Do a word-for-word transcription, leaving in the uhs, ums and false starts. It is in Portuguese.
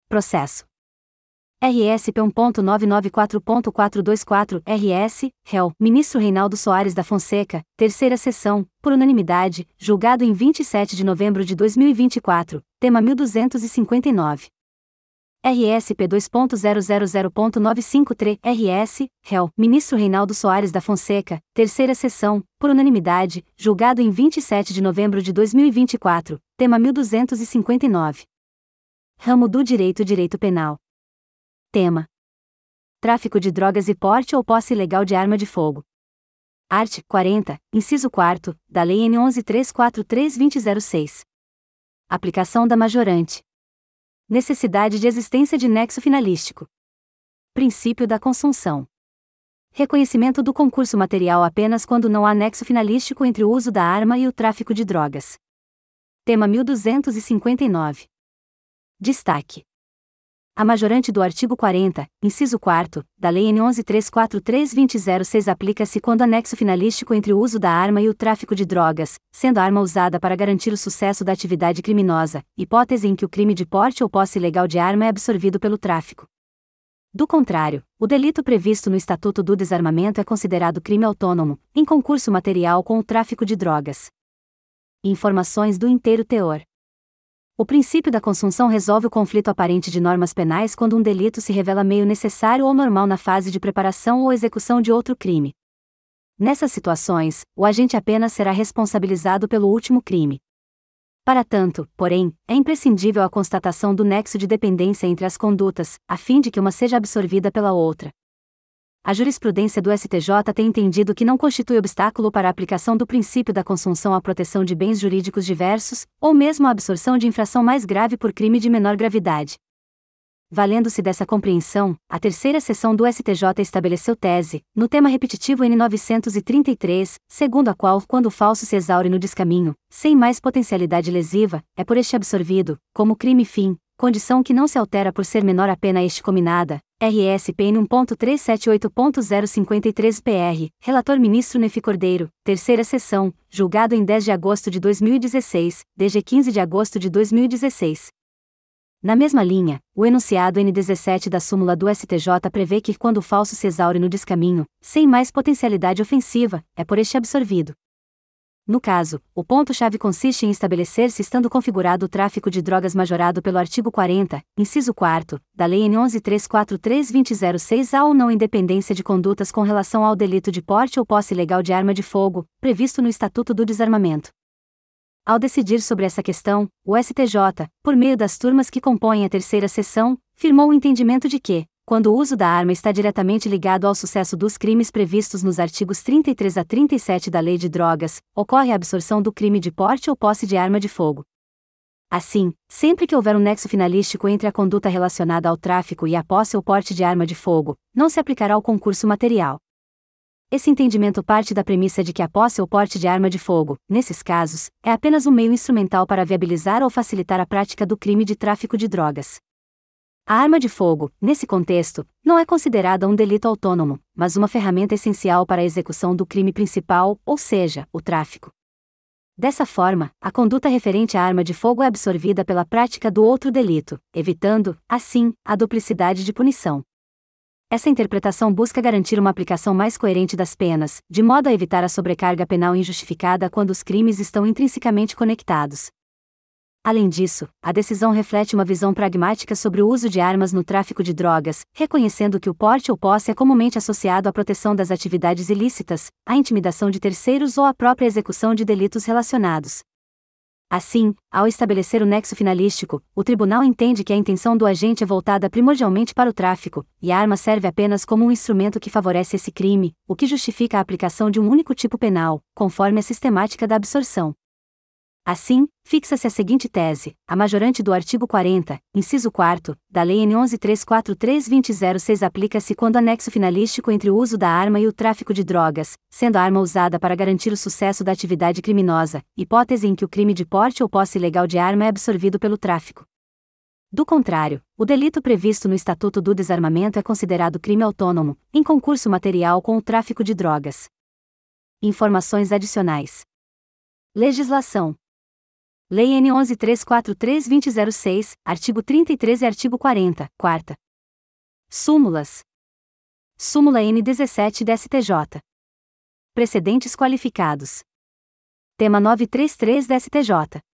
Processo. R S P um ponto nove nove quatro ponto quatro dois quatro R S, réu, ministro Reinaldo Soares da Fonseca, terceira sessão, por unanimidade, julgado em vinte e sete de novembro de dois mil e vinte e quatro, tema mil duzentos e cinquenta e nove. R S P dois ponto zero zero zero ponto nove cinco três R S, réu, ministro Reinaldo Soares da Fonseca, terceira sessão, por unanimidade, julgado em vinte e sete de novembro de dois mil e vinte e quatro, tema mil duzentos e cinquenta e nove. Ramo do Direito Direito Penal. Tema: tráfico de drogas e porte ou posse ilegal de arma de fogo. Art. quarenta, inciso quatro, da Lei N onze mil trezentos e quarenta e três barra dois mil e seis. Aplicação da majorante. Necessidade de existência de nexo finalístico. Princípio da consunção. Reconhecimento do concurso material apenas quando não há nexo finalístico entre o uso da arma e o tráfico de drogas. Tema mil duzentos e cinquenta e nove. Destaque: a majorante do artigo quarenta, inciso quatro, da Lei N onze mil trezentos e quarenta e três barra dois mil e seis aplica-se quando há nexo finalístico entre o uso da arma e o tráfico de drogas, sendo a arma usada para garantir o sucesso da atividade criminosa, hipótese em que o crime de porte ou posse ilegal de arma é absorvido pelo tráfico. Do contrário, o delito previsto no Estatuto do Desarmamento é considerado crime autônomo, em concurso material com o tráfico de drogas. Informações do inteiro teor. O princípio da consunção resolve o conflito aparente de normas penais quando um delito se revela meio necessário ou normal na fase de preparação ou execução de outro crime. Nessas situações, o agente apenas será responsabilizado pelo último crime. Para tanto, porém, é imprescindível a constatação do nexo de dependência entre as condutas, a fim de que uma seja absorvida pela outra. A jurisprudência do S T J tem entendido que não constitui obstáculo para a aplicação do princípio da consunção à proteção de bens jurídicos diversos, ou mesmo à absorção de infração mais grave por crime de menor gravidade. Valendo-se dessa compreensão, a terceira sessão do S T J estabeleceu tese, no tema repetitivo N novecentos e trinta e três, segundo a qual, quando o falso se exaure no descaminho, sem mais potencialidade lesiva, é por este absorvido, como crime-fim, condição que não se altera por ser menor a pena a este cominada. R S P N um ponto trezentos e setenta e oito ponto zero cinco três P R, Relator Ministro Nefi Cordeiro, terceira sessão, julgado em dez de agosto de dois mil e dezesseis, D G quinze de agosto de dois mil e dezesseis. Na mesma linha, o enunciado N dezessete da súmula do S T J prevê que quando o falso se exaure no descaminho, sem mais potencialidade ofensiva, é por este absorvido. No caso, o ponto-chave consiste em estabelecer se estando configurado o tráfico de drogas majorado pelo artigo quarenta, inciso quatro, da Lei N onze mil trezentos e quarenta e três barra dois mil e seis há ou não independência de condutas com relação ao delito de porte ou posse ilegal de arma de fogo, previsto no Estatuto do Desarmamento. Ao decidir sobre essa questão, o S T J, por meio das turmas que compõem a terceira sessão, firmou o entendimento de que, quando o uso da arma está diretamente ligado ao sucesso dos crimes previstos nos artigos trinta e três a trinta e sete da Lei de Drogas, ocorre a absorção do crime de porte ou posse de arma de fogo. Assim, sempre que houver um nexo finalístico entre a conduta relacionada ao tráfico e a posse ou porte de arma de fogo, não se aplicará o concurso material. Esse entendimento parte da premissa de que a posse ou porte de arma de fogo, nesses casos, é apenas um meio instrumental para viabilizar ou facilitar a prática do crime de tráfico de drogas. A arma de fogo, nesse contexto, não é considerada um delito autônomo, mas uma ferramenta essencial para a execução do crime principal, ou seja, o tráfico. Dessa forma, a conduta referente à arma de fogo é absorvida pela prática do outro delito, evitando, assim, a duplicidade de punição. Essa interpretação busca garantir uma aplicação mais coerente das penas, de modo a evitar a sobrecarga penal injustificada quando os crimes estão intrinsecamente conectados. Além disso, a decisão reflete uma visão pragmática sobre o uso de armas no tráfico de drogas, reconhecendo que o porte ou posse é comumente associado à proteção das atividades ilícitas, à intimidação de terceiros ou à própria execução de delitos relacionados. Assim, ao estabelecer o nexo finalístico, o tribunal entende que a intenção do agente é voltada primordialmente para o tráfico, e a arma serve apenas como um instrumento que favorece esse crime, o que justifica a aplicação de um único tipo penal, conforme a sistemática da absorção. Assim, fixa-se a seguinte tese: a majorante do artigo quarenta, inciso quatro, da Lei N onze mil trezentos e quarenta e três barra dois mil e seis aplica-se quando há nexo finalístico entre o uso da arma e o tráfico de drogas, sendo a arma usada para garantir o sucesso da atividade criminosa, hipótese em que o crime de porte ou posse ilegal de arma é absorvido pelo tráfico. Do contrário, o delito previsto no Estatuto do Desarmamento é considerado crime autônomo, em concurso material com o tráfico de drogas. Informações adicionais. Legislação. Lei N onze mil trezentos e quarenta e três vinte ponto zero seis, artigo trinta e três e artigo quarenta, quarta. Súmulas. Súmula N dezessete da S T J. Precedentes qualificados. Tema novecentos e trinta e três da S T J.